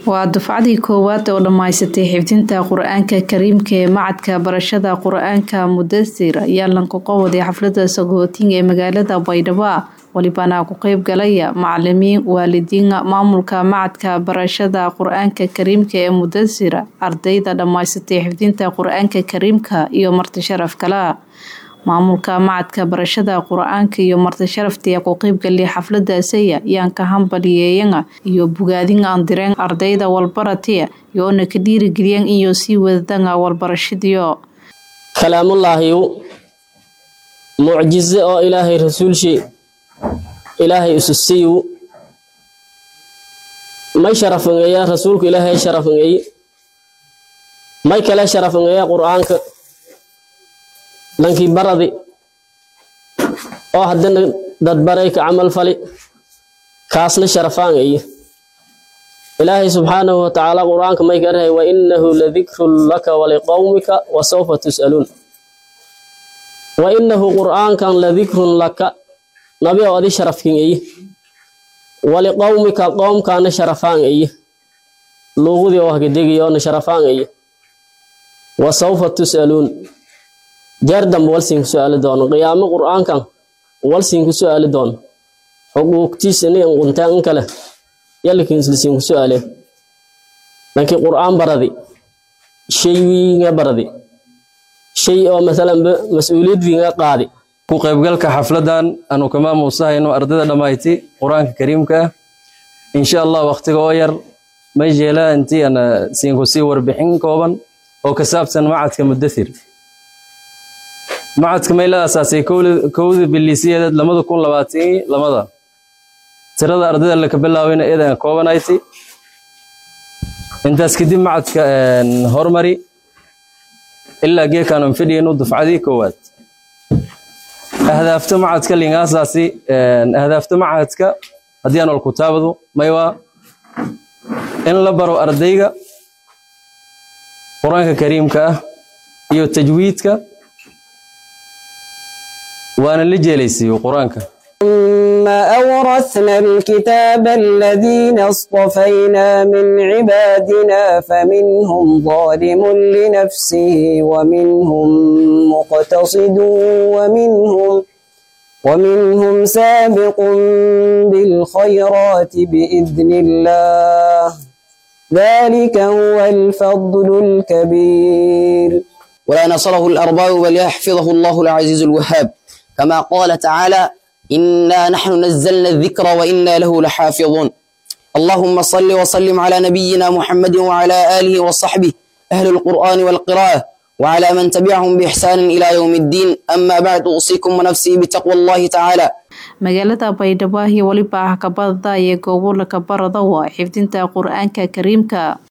waa dufcadii koowaad oo dhamaysatay xifdinta quraanka kariimka ee macadka barashada quraanka Mudaththir ayaa lanka qowday xafladda sagootin ee magaalada Baydhabo walibana ku qayb galaya macallimiin waalidiin maamulka macadka barashada quraanka kariimka ee Mudaththir ardayda dhamaysatay xifdinta quraanka kariimka iyo marti sharaf kala maamulka macadka barashada quraanka iyo marti sharaftii ku qayb galay xafladaasi ayaan ka hambalyeeyay iyo bogaadin aan direen ardayda walbaratiya iyo ka dhiirigeliyeen iyo sii wadaan walbarashadiyo kalaamullaahi mucjize oo ilaahay rasuulshi ilaahay ususiyo may sharafnaya rasuulku ilaahay sharafnay may kala sharafnaya quraanka lankii baradi oo haddana dad baray ka amal fali kaasna sharafaan ay ilaahay subhanahu wa ta'ala quraanka may garay wa innahu ladhikrun laka wa liqawmika wa sawfa tusalun wa innahu quraankan ladhikrun laka nabi oo adi sharafkin ay wa liqawmika qawmkana sharafaan ay luuqdi oo hagadigiyo sharafaan ay wa sawfa tusalun جردم والسين سؤال دون قيام القرآن كان والسين سؤال دون حقوق تيسني أنقنتان كله يلي كنسلسين سؤاله لكن القرآن بردي شيء بردي شيء أو مثلا مسؤولية فينا قاضي ku qaybgalka xafladan anu kama muusahayno ardayda dhamayti quraanka kariimka insha Allah waqtiga oo yar ma jeela intii ana siin ku sii warbixin kooban oo ka saabsan macadka Mudaththir معدك ميلا أساسي كود بالليسية لماذا كون لباتي لماذا ترى ذا أردد اللي قبلها وين إذا كوبا نايتي أنت أسكدين معدك هرمري إلا جي كانوا مفيدين ينوض في عدي كوات أهدافت معدك اللي أساسي أهدافت معدك هدينا الكتاب ذو ما يوا إن لبروا أرديك قرآنك كريم كا يو تجويدك وأنا اللي جالسي وقرآنك ما أورثنا الكتاب الذين اصطفينا من عبادنا فمنهم ظالم لنفسه ومنهم مقتصد ومنهم سابق بالخيرات بإذن الله ذلك هو الفضل الكبير ولا نصره الأرباب بل يحفظه الله العزيز الوهاب كما قال تعالى إنا نحن نزلنا الذكر وإنا له لحافظون اللهم صل وسلم على نبينا محمد وعلى آله وصحبه أهل القرآن والقراءة وعلى من تبعهم بإحسان إلى يوم الدين أما بعد أوصيكم ونفسي بتقوى الله تعالى magaalada Baydhabo waliba ka badda iyo goobo la ka barado xifdinta quraanka kariimka